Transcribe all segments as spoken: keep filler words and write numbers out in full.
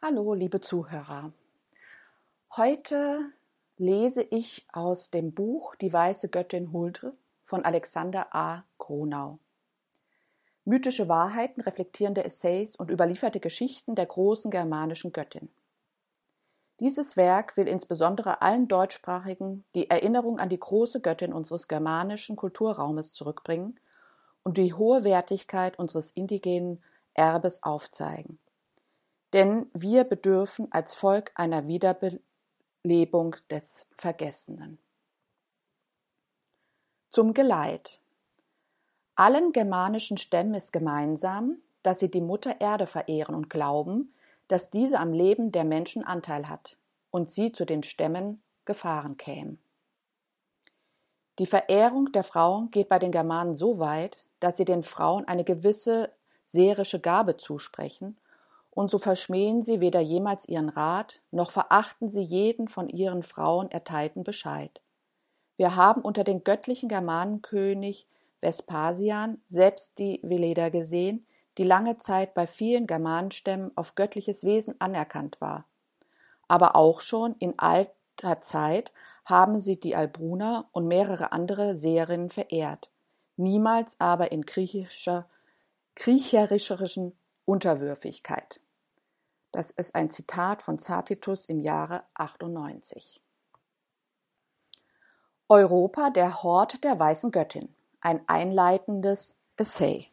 Hallo, liebe Zuhörer. Heute lese ich aus dem Buch Die weiße Göttin Huldre von Alexander A. Gronau. Mythische Wahrheiten, reflektierende Essays und überlieferte Geschichten der großen germanischen Göttin. Dieses Werk will insbesondere allen Deutschsprachigen die Erinnerung an die große Göttin unseres germanischen Kulturraumes zurückbringen und die hohe Wertigkeit unseres indigenen Erbes aufzeigen. Denn wir bedürfen als Volk einer Wiederbelebung des Vergessenen. Zum Geleit. Allen germanischen Stämmen ist gemeinsam, dass sie die Mutter Erde verehren und glauben, dass diese am Leben der Menschen Anteil hat und sie zu den Stämmen gefahren kämen. Die Verehrung der Frauen geht bei den Germanen so weit, dass sie den Frauen eine gewisse seherische Gabe zusprechen, und so verschmähen sie weder jemals ihren Rat, noch verachten sie jeden von ihren Frauen erteilten Bescheid. Wir haben unter den göttlichen Germanenkönig Vespasian selbst die Veleder gesehen, die lange Zeit bei vielen Germanenstämmen auf göttliches Wesen anerkannt war. Aber auch schon in alter Zeit haben sie die Albruna und mehrere andere Seherinnen verehrt, niemals aber in griechischer, kriecherischen Unterwürfigkeit. Das ist ein Zitat von Tacitus im Jahre achtundneunzig. Europa, der Hort der weißen Göttin. Ein einleitendes Essay.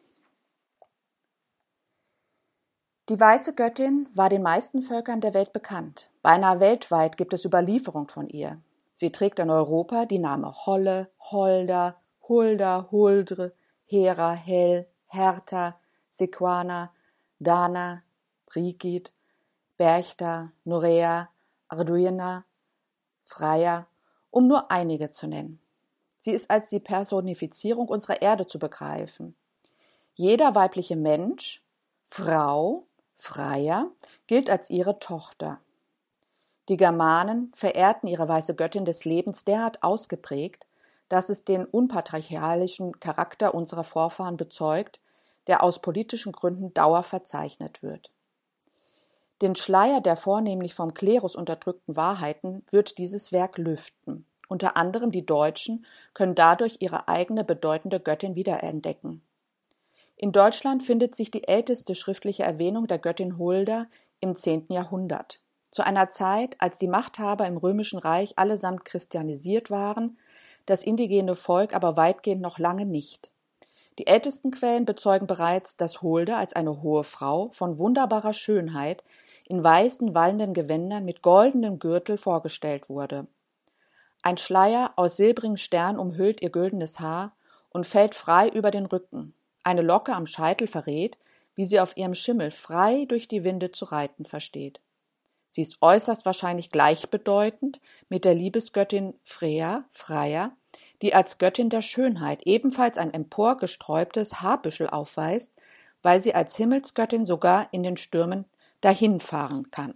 Die weiße Göttin war den meisten Völkern der Welt bekannt. Beinahe weltweit gibt es Überlieferung von ihr. Sie trägt in Europa die Namen Holle, Holda, Hulda, Huldre, Hera, Hel, Hertha, Sequana, Dana, Brigid, Berchta, Norea, Arduina, Freya, um nur einige zu nennen. Sie ist als die Personifizierung unserer Erde zu begreifen. Jeder weibliche Mensch, Frau, Freya, gilt als ihre Tochter. Die Germanen verehrten ihre weiße Göttin des Lebens derart ausgeprägt, dass es den unpatriarchalischen Charakter unserer Vorfahren bezeugt, der aus politischen Gründen dauer verzeichnet wird. Den Schleier der vornehmlich vom Klerus unterdrückten Wahrheiten wird dieses Werk lüften. Unter anderem die Deutschen können dadurch ihre eigene bedeutende Göttin wiederentdecken. In Deutschland findet sich die älteste schriftliche Erwähnung der Göttin Hulda im zehnten Jahrhundert. Zu einer Zeit, als die Machthaber im Römischen Reich allesamt christianisiert waren, das indigene Volk aber weitgehend noch lange nicht. Die ältesten Quellen bezeugen bereits, dass Hulda als eine hohe Frau von wunderbarer Schönheit in weißen, wallenden Gewändern mit goldenem Gürtel vorgestellt wurde. Ein Schleier aus silbrigen Sternen umhüllt ihr güldenes Haar und fällt frei über den Rücken. Eine Locke am Scheitel verrät, wie sie auf ihrem Schimmel frei durch die Winde zu reiten versteht. Sie ist äußerst wahrscheinlich gleichbedeutend mit der Liebesgöttin Freya, Freya, die als Göttin der Schönheit ebenfalls ein emporgesträubtes Haarbüschel aufweist, weil sie als Himmelsgöttin sogar in den Stürmen dahinfahren kann.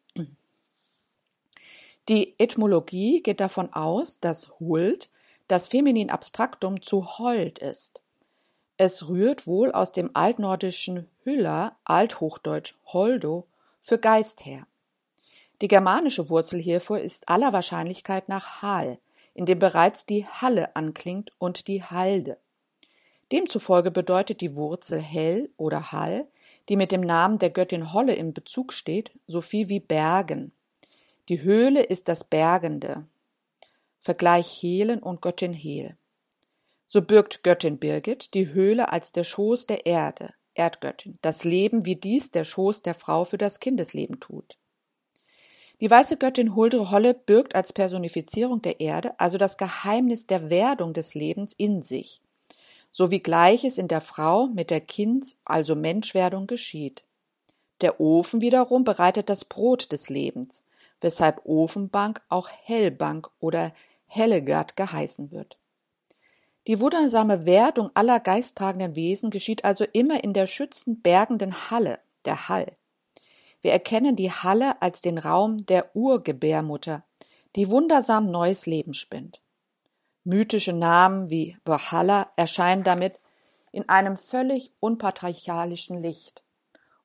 Die Etymologie geht davon aus, dass Huld das Feminin Abstraktum zu Hold ist. Es rührt wohl aus dem altnordischen Hylla, althochdeutsch Holdo, für Geist her. Die germanische Wurzel hierfür ist aller Wahrscheinlichkeit nach Hal, in dem bereits die Halle anklingt und die Halde. Demzufolge bedeutet die Wurzel Hell oder Hall, die mit dem Namen der Göttin Holle im Bezug steht, so viel wie Bergen. Die Höhle ist das Bergende. Vergleich Helen und Göttin Hel. So birgt Göttin Birgit die Höhle als der Schoß der Erde, Erdgöttin, das Leben, wie dies der Schoß der Frau für das Kindesleben tut. Die weiße Göttin Huldre Holle birgt als Personifizierung der Erde also das Geheimnis der Werdung des Lebens in sich, so wie Gleiches in der Frau mit der Kind, also Menschwerdung, geschieht. Der Ofen wiederum bereitet das Brot des Lebens, weshalb Ofenbank auch Hellbank oder Hellegard geheißen wird. Die wundersame Werdung aller geisttragenden Wesen geschieht also immer in der schützend bergenden Halle, der Hall. Wir erkennen die Halle als den Raum der Urgebärmutter, die wundersam neues Leben spinnt. Mythische Namen wie Valhalla erscheinen damit in einem völlig unpatriarchalischen Licht.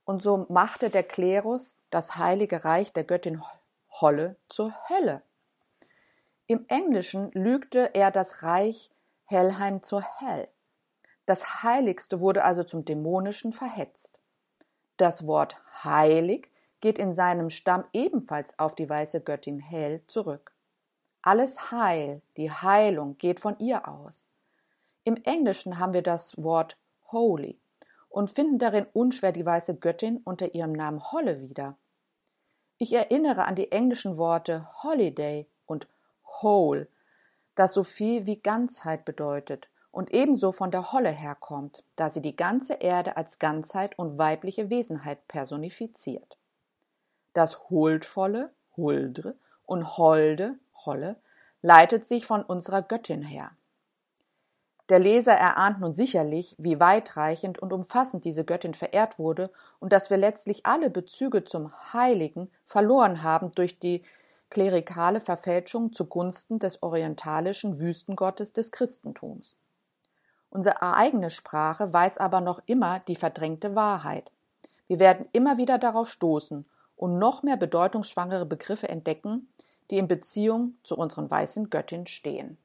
Und so machte der Klerus das heilige Reich der Göttin Holle zur Hölle. Im Englischen lügte er das Reich Helheim zur Hell. Das Heiligste wurde also zum Dämonischen verhetzt. Das Wort heilig geht in seinem Stamm ebenfalls auf die weiße Göttin Hel zurück. Alles Heil, die Heilung geht von ihr aus. Im Englischen haben wir das Wort holy und finden darin unschwer die weiße Göttin unter ihrem Namen Holle wieder. Ich erinnere an die englischen Worte holiday und whole, das so viel wie Ganzheit bedeutet und ebenso von der Holle herkommt, da sie die ganze Erde als Ganzheit und weibliche Wesenheit personifiziert. Das Huldvolle, Huldre und Holde, Holle, leitet sich von unserer Göttin her. Der Leser erahnt nun sicherlich, wie weitreichend und umfassend diese Göttin verehrt wurde und dass wir letztlich alle Bezüge zum Heiligen verloren haben durch die klerikale Verfälschung zugunsten des orientalischen Wüstengottes des Christentums. Unsere eigene Sprache weiß aber noch immer die verdrängte Wahrheit. Wir werden immer wieder darauf stoßen und noch mehr bedeutungsschwangere Begriffe entdecken, die in Beziehung zu unseren weißen Göttin stehen.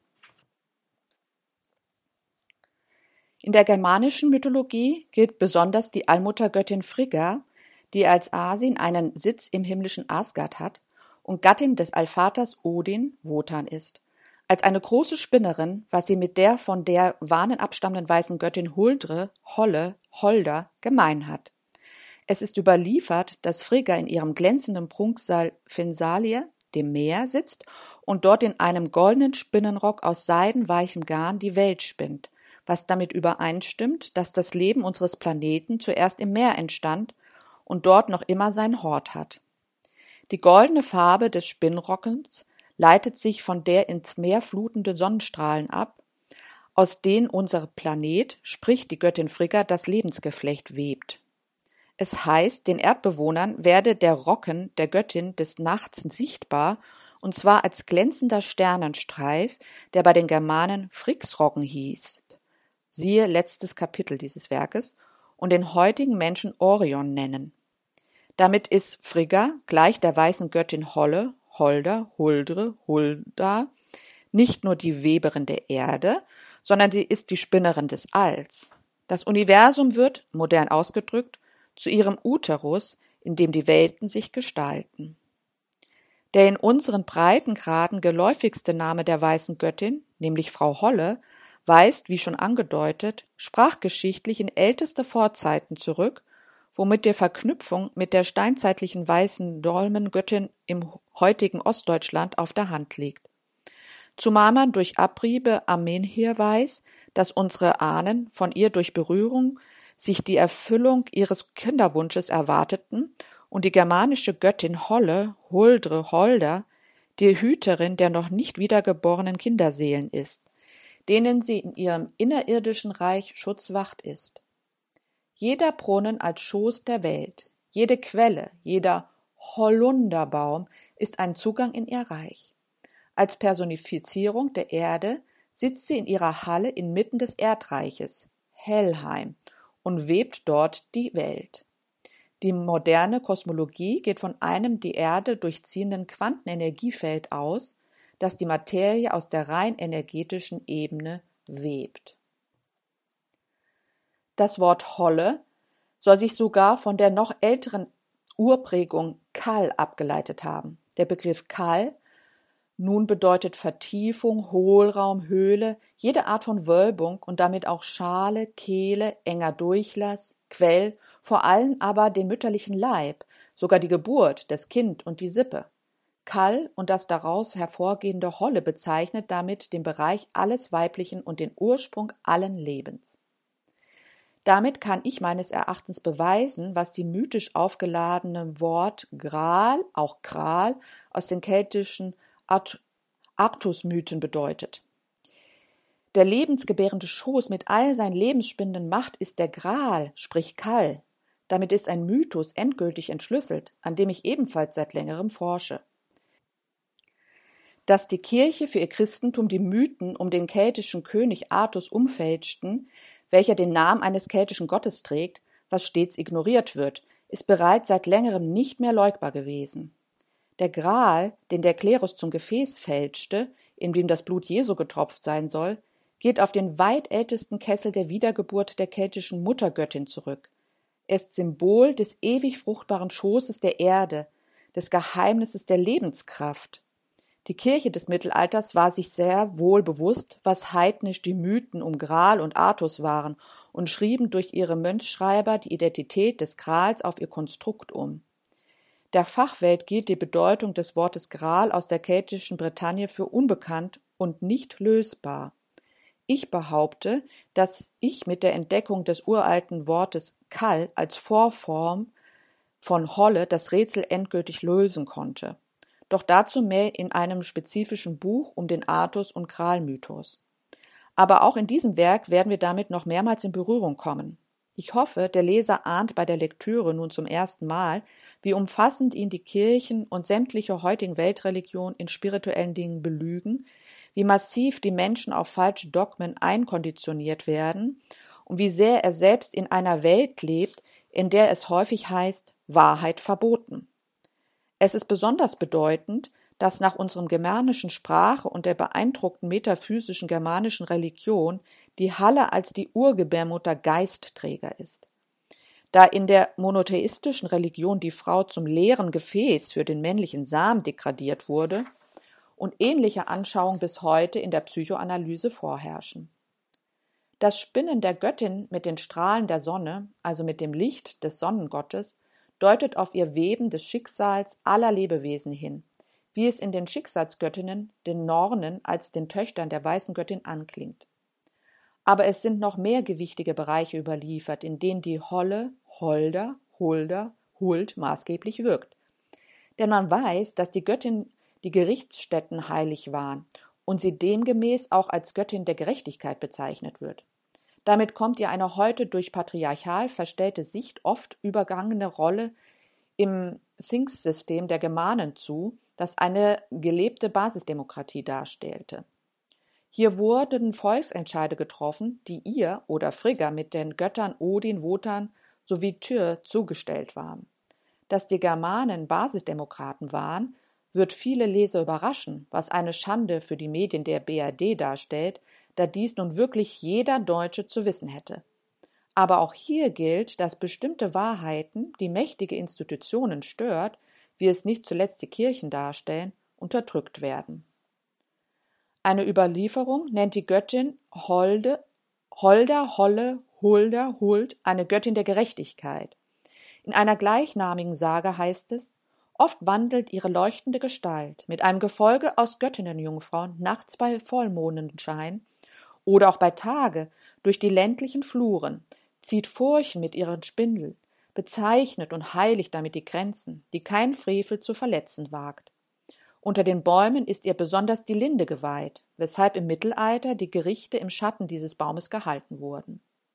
In der germanischen Mythologie gilt besonders die Allmuttergöttin Frigga, die als Asin einen Sitz im himmlischen Asgard hat und Gattin des Allvaters Odin, Wotan, ist. Als eine große Spinnerin, was sie mit der von der Wanen abstammenden weißen Göttin Huldre, Holle, Holder gemein hat. Es ist überliefert, dass Frigga in ihrem glänzenden Prunksaal Fensalir, dem Meer, sitzt und dort in einem goldenen Spinnenrock aus seidenweichem Garn die Welt spinnt, was damit übereinstimmt, dass das Leben unseres Planeten zuerst im Meer entstand und dort noch immer seinen Hort hat. Die goldene Farbe des Spinnrockens leitet sich von der ins Meer flutenden Sonnenstrahlen ab, aus denen unser Planet, sprich die Göttin Frigga, das Lebensgeflecht webt. Es heißt, den Erdbewohnern werde der Rocken der Göttin des Nachts sichtbar, und zwar als glänzender Sternenstreif, der bei den Germanen Frigsrocken hieß. Siehe letztes Kapitel dieses Werkes, und den heutigen Menschen Orion nennen. Damit ist Frigga, gleich der weißen Göttin Holle, Holder, Huldre, Hulda, nicht nur die Weberin der Erde, sondern sie ist die Spinnerin des Alls. Das Universum wird, modern ausgedrückt, zu ihrem Uterus, in dem die Welten sich gestalten. Der in unseren Breitengraden geläufigste Name der weißen Göttin, nämlich Frau Holle, weist, wie schon angedeutet, sprachgeschichtlich in älteste Vorzeiten zurück, womit die Verknüpfung mit der steinzeitlichen weißen Dolmengöttin im heutigen Ostdeutschland auf der Hand liegt. Zumal man durch Abriebe am Menhir weiß, dass unsere Ahnen von ihr durch Berührung sich die Erfüllung ihres Kinderwunsches erwarteten und die germanische Göttin Holle, Huldre, Holder, die Hüterin der noch nicht wiedergeborenen Kinderseelen ist, denen sie in ihrem innerirdischen Reich Schutzwacht ist. Jeder Brunnen als Schoß der Welt, jede Quelle, jeder Holunderbaum ist ein Zugang in ihr Reich. Als Personifizierung der Erde sitzt sie in ihrer Halle inmitten des Erdreiches, Helheim, und webt dort die Welt. Die moderne Kosmologie geht von einem die Erde durchziehenden Quantenenergiefeld aus, das die Materie aus der rein energetischen Ebene webt. Das Wort Holle soll sich sogar von der noch älteren Urprägung Kal abgeleitet haben. Der Begriff Kal nun bedeutet Vertiefung, Hohlraum, Höhle, jede Art von Wölbung und damit auch Schale, Kehle, enger Durchlass, Quell, vor allem aber den mütterlichen Leib, sogar die Geburt, das Kind und die Sippe. Kal und das daraus hervorgehende Holle bezeichnet damit den Bereich alles Weiblichen und den Ursprung allen Lebens. Damit kann ich meines Erachtens beweisen, was die mythisch aufgeladene Wort Graal, auch Kral, aus den keltischen Artusmythen bedeutet. Der lebensgebärende Schoß mit all seinen lebensspinnenden Macht ist der Graal, sprich Kal. Damit ist ein Mythos endgültig entschlüsselt, an dem ich ebenfalls seit längerem forsche. Dass die Kirche für ihr Christentum die Mythen um den keltischen König Artus umfälschten, welcher den Namen eines keltischen Gottes trägt, was stets ignoriert wird, ist bereits seit längerem nicht mehr leugbar gewesen. Der Gral, den der Klerus zum Gefäß fälschte, in dem das Blut Jesu getropft sein soll, geht auf den weit ältesten Kessel der Wiedergeburt der keltischen Muttergöttin zurück. Er ist Symbol des ewig fruchtbaren Schoßes der Erde, des Geheimnisses der Lebenskraft. Die Kirche des Mittelalters war sich sehr wohl bewusst, was heidnisch die Mythen um Gral und Artus waren und schrieben durch ihre Mönchschreiber die Identität des Grals auf ihr Konstrukt um. Der Fachwelt gilt die Bedeutung des Wortes Gral aus der keltischen Bretagne für unbekannt und nicht lösbar. Ich behaupte, dass ich mit der Entdeckung des uralten Wortes Kall als Vorform von Holle das Rätsel endgültig lösen konnte. Doch dazu mehr in einem spezifischen Buch um den Artus- und Gral-Mythos. Aber auch in diesem Werk werden wir damit noch mehrmals in Berührung kommen. Ich hoffe, der Leser ahnt bei der Lektüre nun zum ersten Mal, wie umfassend ihn die Kirchen und sämtliche heutigen Weltreligionen in spirituellen Dingen belügen, wie massiv die Menschen auf falsche Dogmen einkonditioniert werden und wie sehr er selbst in einer Welt lebt, in der es häufig heißt, Wahrheit verboten. Es ist besonders bedeutend, dass nach unserem germanischen Sprache und der beeindruckten metaphysischen germanischen Religion die Halle als die Urgebärmutter Geistträger ist. Da in der monotheistischen Religion die Frau zum leeren Gefäß für den männlichen Samen degradiert wurde und ähnliche Anschauungen bis heute in der Psychoanalyse vorherrschen. Das Spinnen der Göttin mit den Strahlen der Sonne, also mit dem Licht des Sonnengottes, deutet auf ihr Weben des Schicksals aller Lebewesen hin, wie es in den Schicksalsgöttinnen, den Nornen, als den Töchtern der weißen Göttin anklingt. Aber es sind noch mehr gewichtige Bereiche überliefert, in denen die Holle, Holder, Hulder, Huld maßgeblich wirkt. Denn man weiß, dass die Göttin die Gerichtsstätten heilig waren und sie demgemäß auch als Göttin der Gerechtigkeit bezeichnet wird. Damit kommt ihr eine heute durch patriarchal verstellte Sicht oft übergangene Rolle im Things-System der Germanen zu, das eine gelebte Basisdemokratie darstellte. Hier wurden Volksentscheide getroffen, die ihr oder Frigga mit den Göttern Odin, Wotan sowie Tyr zugestellt waren. Dass die Germanen Basisdemokraten waren, wird viele Leser überraschen, was eine Schande für die Medien der B R D darstellt, da dies nun wirklich jeder Deutsche zu wissen hätte. Aber auch hier gilt, dass bestimmte Wahrheiten, die mächtige Institutionen stört, wie es nicht zuletzt die Kirchen darstellen, unterdrückt werden. Eine Überlieferung nennt die Göttin Holde, Holder, Holle, Hulder, Huld eine Göttin der Gerechtigkeit. In einer gleichnamigen Sage heißt es, oft wandelt ihre leuchtende Gestalt mit einem Gefolge aus Göttinnenjungfrauen nachts bei Vollmondenschein oder auch bei Tage durch die ländlichen Fluren, zieht Furchen mit ihren Spindel, bezeichnet und heiligt damit die Grenzen, die kein Frevel zu verletzen wagt. Unter den Bäumen ist ihr besonders die Linde geweiht, weshalb im Mittelalter die Gerichte im Schatten dieses Baumes gehalten wurden.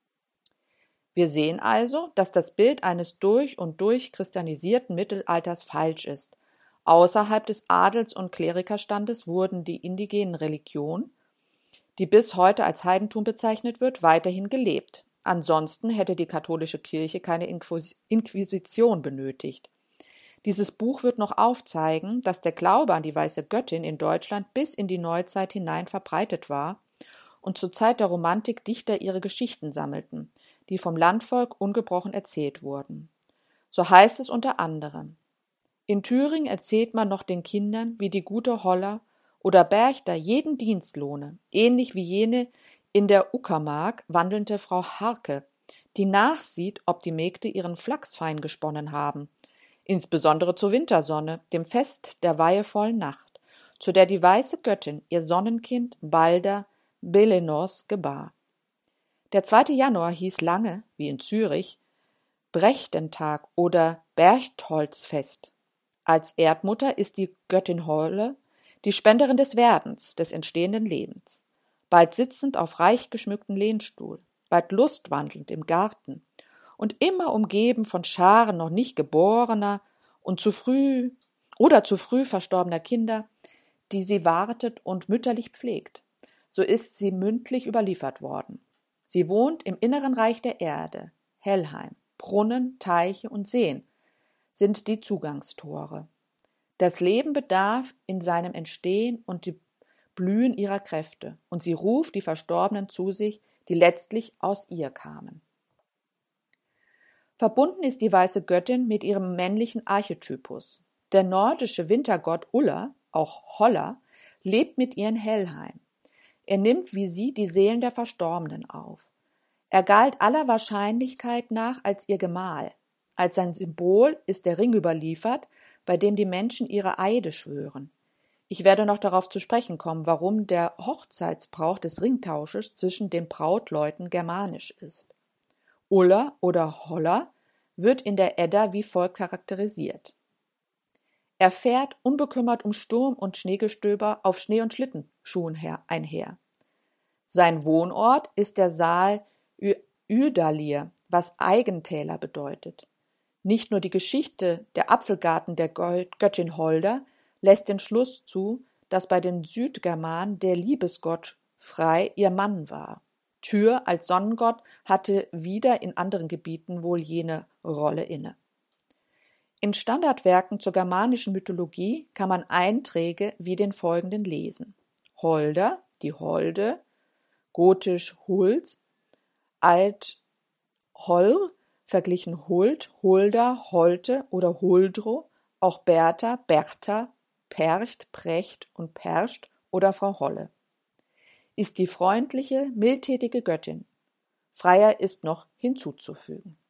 Wir sehen also, dass das Bild eines durch und durch christianisierten Mittelalters falsch ist. Außerhalb des Adels- und Klerikerstandes wurden die indigenen Religionen, die bis heute als Heidentum bezeichnet wird, weiterhin gelebt. Ansonsten hätte die katholische Kirche keine Inquisition benötigt. Dieses Buch wird noch aufzeigen, dass der Glaube an die weiße Göttin in Deutschland bis in die Neuzeit hinein verbreitet war und zur Zeit der Romantik Dichter ihre Geschichten sammelten, die vom Landvolk ungebrochen erzählt wurden. So heißt es unter anderem: In Thüringen erzählt man noch den Kindern, wie die gute Holler oder Berchter jeden Dienst lohne, ähnlich wie jene in der Uckermark wandelnde Frau Harke, die nachsieht, ob die Mägde ihren Flachs fein gesponnen haben, insbesondere zur Wintersonne, dem Fest der weihevollen Nacht, zu der die weiße Göttin ihr Sonnenkind Balder Belenos gebar. Der zweite Januar hieß lange, wie in Zürich, Brechtentag oder Berchtoldsfest. Als Erdmutter ist die Göttin Holle die Spenderin des Werdens, des entstehenden Lebens, bald sitzend auf reich geschmücktem Lehnstuhl, bald lustwandelnd im Garten und immer umgeben von Scharen noch nicht geborener und zu früh oder zu früh verstorbener Kinder, die sie wartet und mütterlich pflegt. So ist sie mündlich überliefert worden. Sie wohnt im inneren Reich der Erde, Helheim, Brunnen, Teiche und Seen sind die Zugangstore. Das Leben bedarf in seinem Entstehen und die Blühen ihrer Kräfte, und sie ruft die Verstorbenen zu sich, die letztlich aus ihr kamen. Verbunden ist die weiße Göttin mit ihrem männlichen Archetypus. Der nordische Wintergott Ulla, auch Holla, lebt mit ihr in Helheim. Er nimmt wie sie die Seelen der Verstorbenen auf. Er galt aller Wahrscheinlichkeit nach als ihr Gemahl. Als sein Symbol ist der Ring überliefert, bei dem die Menschen ihre Eide schwören. Ich werde noch darauf zu sprechen kommen, warum der Hochzeitsbrauch des Ringtausches zwischen den Brautleuten germanisch ist. Ulla oder Holla wird in der Edda wie folgt charakterisiert. Er fährt unbekümmert um Sturm und Schneegestöber auf Schnee- und Schlittenschuhen einher. Sein Wohnort ist der Saal Ydalir, was Eigentäler bedeutet. Nicht nur die Geschichte der Apfelgarten der Göttin Holder lässt den Schluss zu, dass bei den Südgermanen der Liebesgott Frey ihr Mann war. Tyr als Sonnengott hatte wieder in anderen Gebieten wohl jene Rolle inne. In Standardwerken zur germanischen Mythologie kann man Einträge wie den folgenden lesen. Holder, die Holde, gotisch Hulz, alt Holl, verglichen Huld, Hulda, Holte oder Huldro, auch Bertha, Bertha, Percht, Precht und Perscht oder Frau Holle. Ist die freundliche, mildtätige Göttin. Freier ist noch hinzuzufügen.